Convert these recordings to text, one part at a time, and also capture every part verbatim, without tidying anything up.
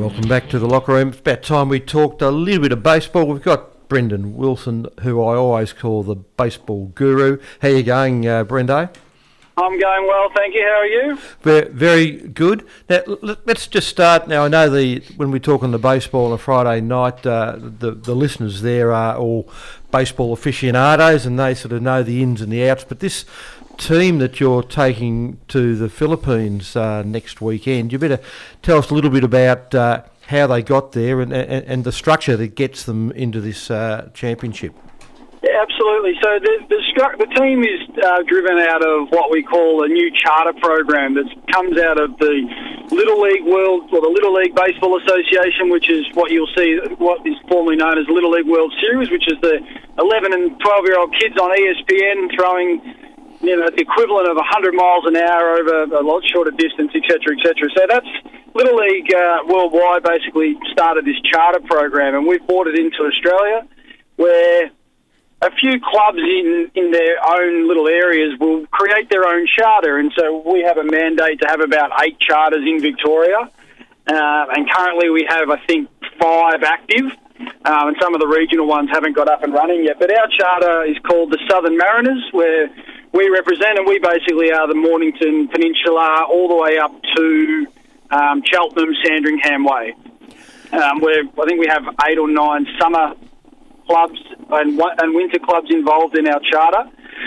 Welcome back to the locker room. It's about time we talked a little bit of baseball. We've got Brendan Wilson, who I always call the baseball guru. How you going, uh, Brendo? I'm going well, thank you. How are you? Very, very good. Now, let's just start. Now, I know the when we talk on the baseball on a Friday night, uh, the, the listeners there are all baseball aficionados and they sort of know the ins and the outs. But this team that you're taking to the Philippines uh, next weekend, you better tell us a little bit about uh, how they got there and, and, and the structure that gets them into this uh, championship. Yeah, absolutely. So the the, stru- the team is uh, driven out of what we call a new charter program that comes out of the Little League World, or the Little League Baseball Association, which is what you'll see, what is formerly known as Little League World Series, which is the eleven and twelve-year-old kids on E S P N throwing, you know, the equivalent of one hundred miles an hour over a lot shorter distance, et cetera, et cetera. So that's Little League uh, Worldwide basically started this charter program, and we've brought it into Australia, where a few clubs in, in their own little areas will create their own charter. And so we have a mandate to have about eight charters in Victoria. Uh, and currently we have, I think, five active. Um, and some of the regional ones haven't got up and running yet. But our charter is called the Southern Mariners, where we represent, and we basically are the Mornington Peninsula all the way up to um, Cheltenham, Sandringham Way. Um, where I think we have eight or nine summer clubs and, and winter clubs involved in our charter.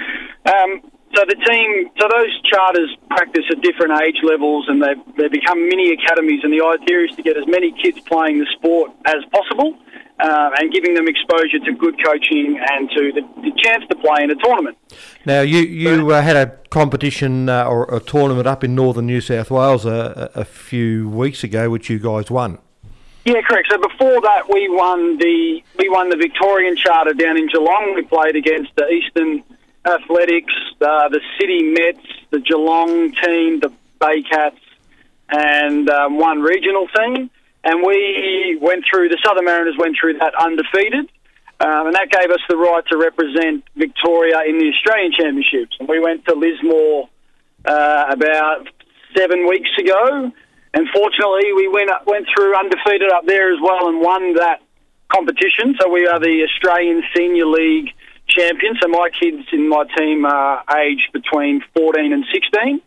Um, so the team, so those charters practice at different age levels, and they they become mini academies. And the idea is to get as many kids playing the sport as possible, uh, and giving them exposure to good coaching and to the, the chance to play in a tournament. Now, you you uh, had a competition uh, or a tournament up in northern New South Wales a, a few weeks ago, which you guys won. Yeah, correct. So before that, we won the we won the Victorian Charter down in Geelong. We played against the Eastern Athletics, uh, the City Mets, the Geelong team, the Bay Cats, and um, one regional team. And we went through, the Southern Mariners went through that undefeated, um, and that gave us the right to represent Victoria in the Australian Championships. And we went to Lismore uh, about seven weeks ago. And fortunately, we went up, went through undefeated up there as well and won that competition. So we are the Australian Senior League champions. So my kids in my team are aged between fourteen and sixteen.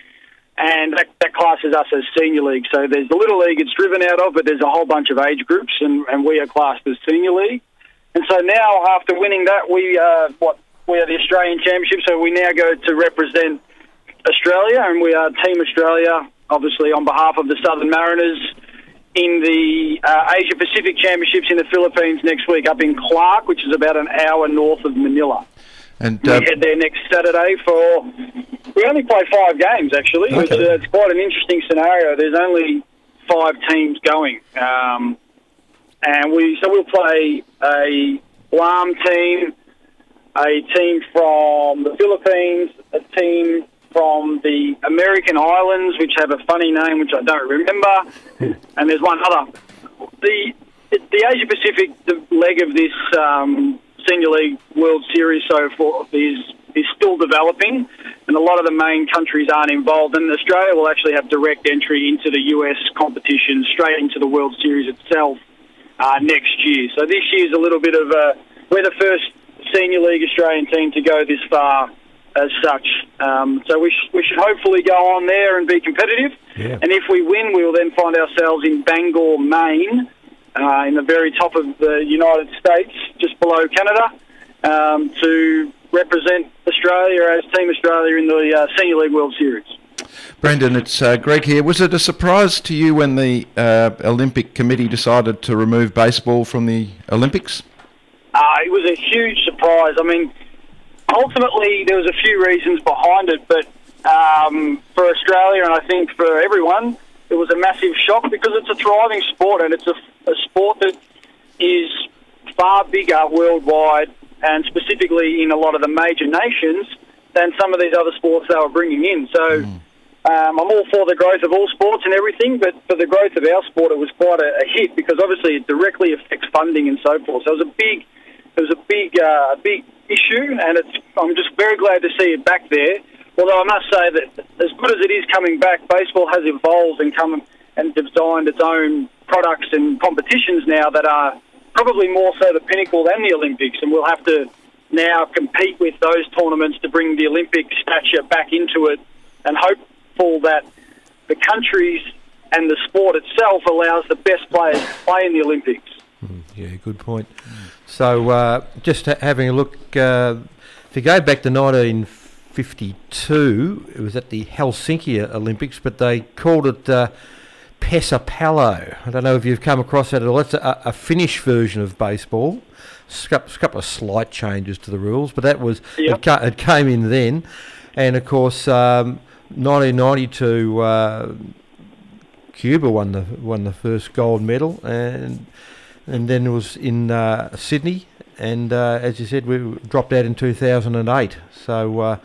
And that, that classes us as Senior League. So there's the Little League it's driven out of, but there's a whole bunch of age groups, and, and we are classed as Senior League. And so now, after winning that, we, uh, what, we are the Australian Championship. So we now go to represent Australia, and we are Team Australia, obviously on behalf of the Southern Mariners, in the uh, Asia Pacific Championships in the Philippines next week up in Clark, which is about an hour north of Manila. And uh, we head there next Saturday for... We only play five games, actually. Okay. It's, uh, it's quite an interesting scenario. There's only five teams going. Um, and we so we'll play a Guam team, a team from the Philippines, a team from the American Islands, which have a funny name, which I don't remember, and there's one other. The the Asia Pacific the leg of this um, Senior League World Series so forth is is still developing, and a lot of the main countries aren't involved. And Australia will actually have direct entry into the U S competition, straight into the World Series itself uh, next year. So this year's a little bit of a we're the first Senior League Australian team to go this far as such. Um, so we, sh- we should hopefully go on there and be competitive. Yeah. And if we win, we will then find ourselves in Bangor, Maine, uh, in the very top of the United States, just below Canada, um, to represent Australia as Team Australia in the uh, Senior League World Series. Brendan, it's uh, Greg here. Was it a surprise to you when the uh, Olympic Committee decided to remove baseball from the Olympics? Uh, it was a huge surprise. I mean, ultimately, there was a few reasons behind it, but um, for Australia and I think for everyone, it was a massive shock because it's a thriving sport, and it's a, a sport that is far bigger worldwide and specifically in a lot of the major nations than some of these other sports they were bringing in. So mm. um, I'm all for the growth of all sports and everything, but for the growth of our sport, it was quite a, a hit because obviously it directly affects funding and so forth. So it was a big, it was a big, uh, big issue, and it's, I'm just very glad to see it back there. Although I must say that as good as it is coming back, baseball has evolved and come and designed its own products and competitions now that are probably more so the pinnacle than the Olympics, and we'll have to now compete with those tournaments to bring the Olympic stature back into it, and hopeful that the countries and the sport itself allows the best players to play in the Olympics. Mm, yeah, good point. So uh, just ha- having a look, uh, if you go back to nineteen fifty-two, it was at the Helsinki Olympics, but they called it uh, Pesäpallo. I don't know if you've come across that at all. It's a, a Finnish version of baseball. A couple of slight changes to the rules, but that was yep. it, ca- it came in then, and of course, um, nineteen ninety-two, uh, Cuba won the won the first gold medal, and and then it was in uh, Sydney, and uh, as you said, we dropped out in two thousand eight. So uh,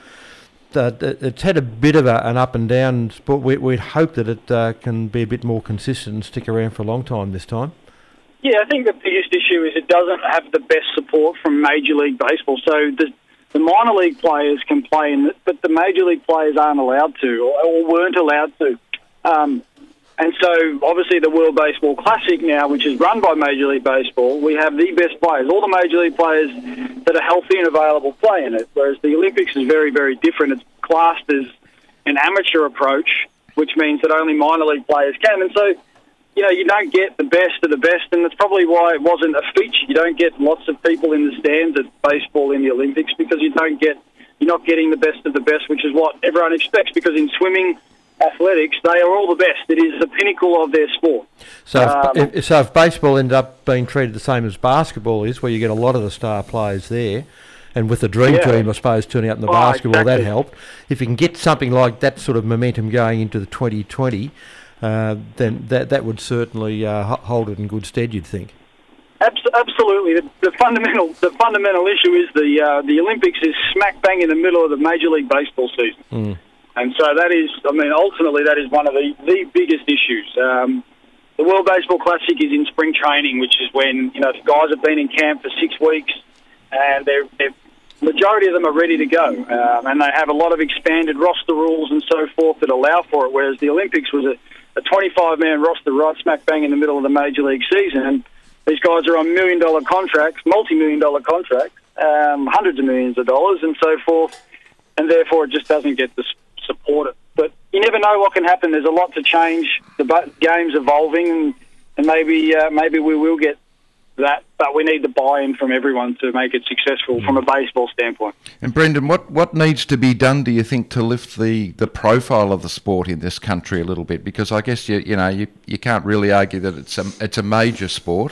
the, it's had a bit of a, an up and down sport. We, we'd hope that it uh, can be a bit more consistent and stick around for a long time this time. Yeah, I think the biggest issue is it doesn't have the best support from Major League Baseball. So the the minor league players can play in it, but the Major League players aren't allowed to, or, or weren't allowed to. Um, and so, obviously, the World Baseball Classic now, which is run by Major League Baseball, we have the best players. All the Major League players that are healthy and available play in it, whereas the Olympics is very, very different. It's classed as an amateur approach, which means that only minor league players can. And so, you know, you don't get the best of the best, and that's probably why it wasn't a feature. You don't get lots of people in the stands at baseball in the Olympics because you don't get, you're not getting the best of the best, which is what everyone expects, because in swimming, athletics, they are all the best. It is the pinnacle of their sport. So, um, if, if, so if baseball ended up being treated the same as basketball is, where you get a lot of the star players there, and with the dream yeah. team, I suppose, turning up in the oh, basketball, exactly. that helped. If you can get something like that sort of momentum going into the twenty twenty, uh, then that that would certainly uh, hold it in good stead, you'd think. Absolutely. The, the fundamental the fundamental issue is the uh, the Olympics is smack bang in the middle of the Major League Baseball season. Mm. And so that is, I mean, ultimately that is one of the, the biggest issues. Um, the World Baseball Classic is in spring training, which is when, you know, the guys have been in camp for six weeks and they're, they're majority of them are ready to go. Um, and they have a lot of expanded roster rules and so forth that allow for it, whereas the Olympics was a, a twenty-five man roster right smack bang in the middle of the Major League season. And these guys are on million-dollar contracts, multi-million dollar contracts, um, hundreds of millions of dollars and so forth, and therefore it just doesn't get the support it. But you never know what can happen. There's a lot to change. The game's evolving, and, and maybe uh, maybe we will get that, but we need the buy-in from everyone to make it successful mm. from a baseball standpoint. And Brendan, what, what needs to be done, do you think, to lift the, the profile of the sport in this country a little bit? Because I guess you you know you, you can't really argue that it's a, it's a major sport.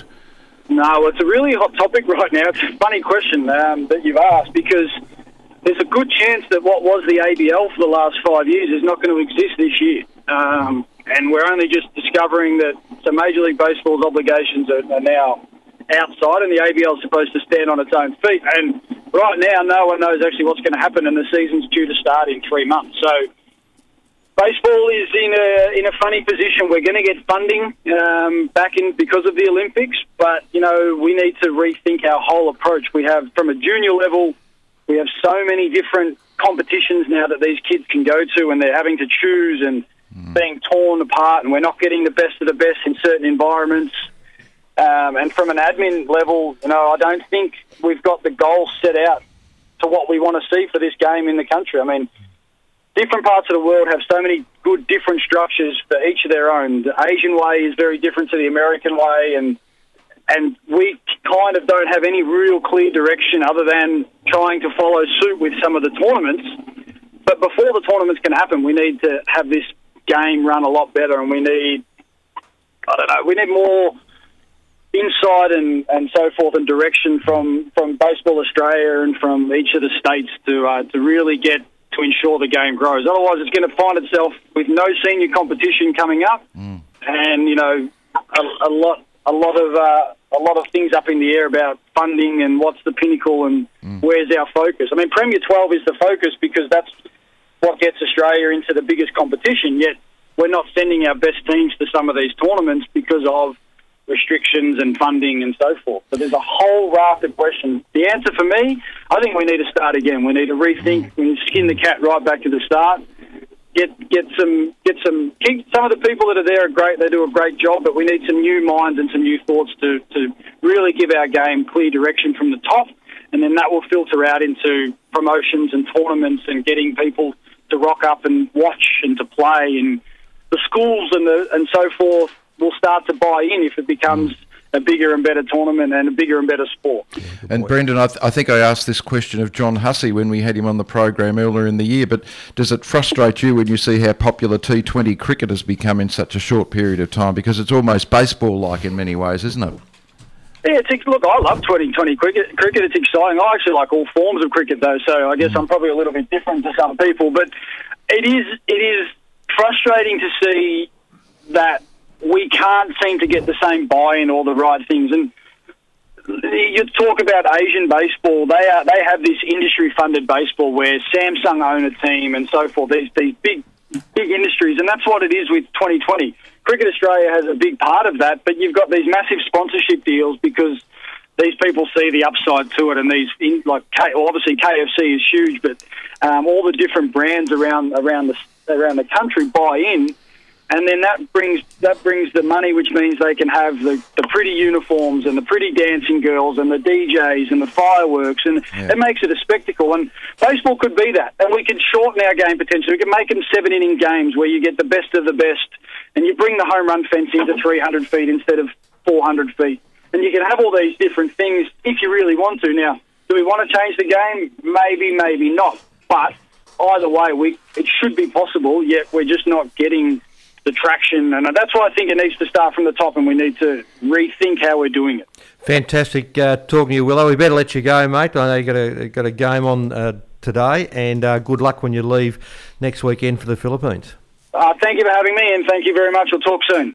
No, it's a really hot topic right now. It's a funny question um, that you've asked, because there's a good chance that what was the A B L for the last five years is not going to exist this year. Um, and we're only just discovering that so Major League Baseball's obligations are, are now outside, and the A B L is supposed to stand on its own feet. And right now, no one knows actually what's going to happen, and the season's due to start in three months. So baseball is in a in a funny position. We're going to get funding um, back in because of the Olympics, but you know we need to rethink our whole approach. We have from a junior level. We have so many different competitions now that these kids can go to, and they're having to choose and mm. being torn apart, and we're not getting the best of the best in certain environments. Um, and from an admin level, you know, I don't think we've got the goals set out to what we want to see for this game in the country. I mean, different parts of the world have so many good different structures for each of their own. The Asian way is very different to the American way, and And we kind of don't have any real clear direction other than trying to follow suit with some of the tournaments. But before the tournaments can happen, we need to have this game run a lot better, and we need, I don't know, we need more insight and, and so forth and direction from, from Baseball Australia and from each of the states to uh, to really get to ensure the game grows. Otherwise, it's going to find itself with no senior competition coming up, mm. and you know, a, a lot. A lot of uh, a lot of things up in the air about funding and what's the pinnacle and mm. where's our focus. I mean, Premier twelve is the focus because that's what gets Australia into the biggest competition, yet we're not sending our best teams to some of these tournaments because of restrictions and funding and so forth. So there's a whole raft of questions. The answer for me, I think we need to start again. We need to rethink, we need to skin the cat right back to the start, get get some get some. Some of the people that are there are great. They do a great job, but we need some new minds and some new thoughts to to really give our game clear direction from the top, and then that will filter out into promotions and tournaments and getting people to rock up and watch and to play, and the schools and the and so forth will start to buy in if it becomes a bigger and better tournament and a bigger and better sport. And Brendan, I, th- I think I asked this question of John Hussey when we had him on the program earlier in the year, but does it frustrate you when you see how popular T twenty cricket has become in such a short period of time? Because it's almost baseball-like in many ways, isn't it? Yeah, it's, look, I love twenty twenty cricket. Cricket, it's exciting. I actually like all forms of cricket, though, so I guess mm. I'm probably a little bit different to some people. But it is it is frustrating to see that we can't seem to get the same buy-in or the right things. And you talk about Asian baseball, they are they have this industry-funded baseball where Samsung own a team and so forth. There's these big, big industries, and that's what it is with twenty twenty. Cricket Australia has a big part of that, but you've got these massive sponsorship deals because these people see the upside to it, and these in, like K, well, obviously K F C is huge, but um, all the different brands around around the around the country buy in. And then that brings that brings the money, which means they can have the, the pretty uniforms and the pretty dancing girls and the D Js and the fireworks, and yeah. it makes it a spectacle. And baseball could be that, and we could shorten our game potentially. We can make them seven-inning games where you get the best of the best, and you bring the home run fence into three hundred feet instead of four hundred feet. And you can have all these different things if you really want to. Now, do we want to change the game? Maybe, maybe not. But either way, we it should be possible, yet we're just not getting the traction, and that's why I think it needs to start from the top, and we need to rethink how we're doing it. Fantastic uh, talking to you, Willow. We better let you go, mate. I know you got a got a game on uh, today, and uh, good luck when you leave next weekend for the Philippines. Uh, thank you for having me, and thank you very much. We'll talk soon.